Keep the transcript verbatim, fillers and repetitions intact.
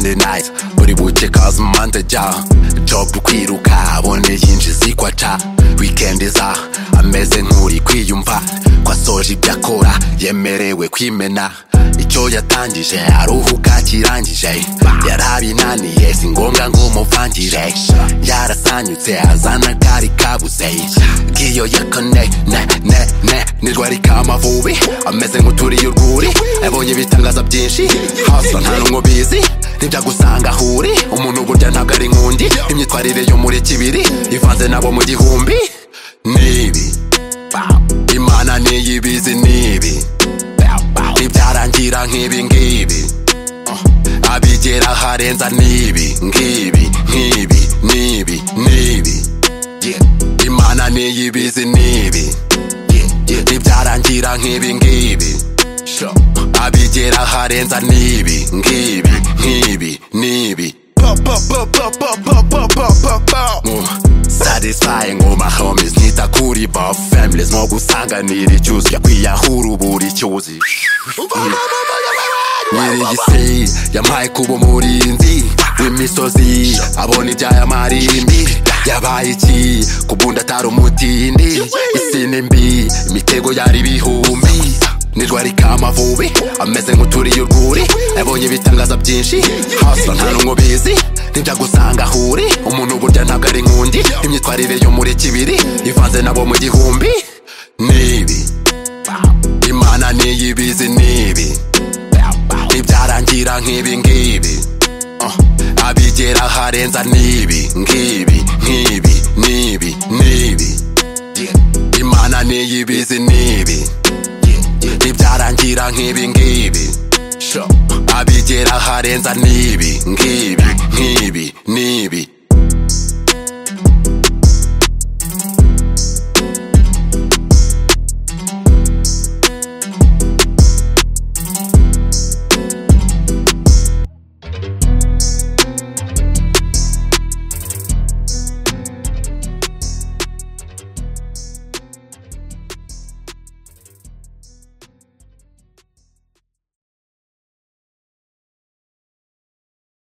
Monday night buri buke kaza Monday ja job kwiruka abone yinjiza ikwaca weekend iza ameze nk'uri kwiyumva kwa soje ibyakora yemerewe kwimena icyo yatangije aruhuka kirangije yarabinaniye si ngombwa ngo muvangire yarasanyutse azana kari kabuze giyo yakone ne ne ne nirwari kamavubi ameze nk'uturiye urwuri abonye bitangaza byinshi hasa nta numwe bizi nibya gusanga huri umuntu burya ntabwo ari nkundi imyitwarire yo muri kibiri ivanze nabo mu gihumbi nibi Imana niyibizi nibi nibyarangira nk'ibi ngibi abigera harenza nibi ngibi ngibi nibi nibi Imana niyibizi nibi nibyarangira nk'ibi ngibi abigera harenza nibi ngibi ngibi nibi Satisfying all my homies nita kuri ba families no gusanganira icyuzi kwiyahura uburi cyuzi Nyirigisi yamaye kuba umurinzi w'imisozi abona ibyaya marimbi yabaye iki kubunda atari umutindi isi nimbi imitego yari bihumbi nirwari kamavubi ameze nk'uturiye urwuri abonye bitangaza byinshi hasa nta numwe bizi nibya gusanga huri umuntu burya ntabwo ari nkundi imyitwarire yo muri kibiri ivanze nabo mu gihumbi nibi Imana niyibizi nibi nibyarangira nk'ibi ngibi abigera harenza nibi ngibi ngibi nibi nibi Imana niyibizi nibi nibyarangira nk'ibi ngibi abigera harenza nibi ngibi ngibi nibi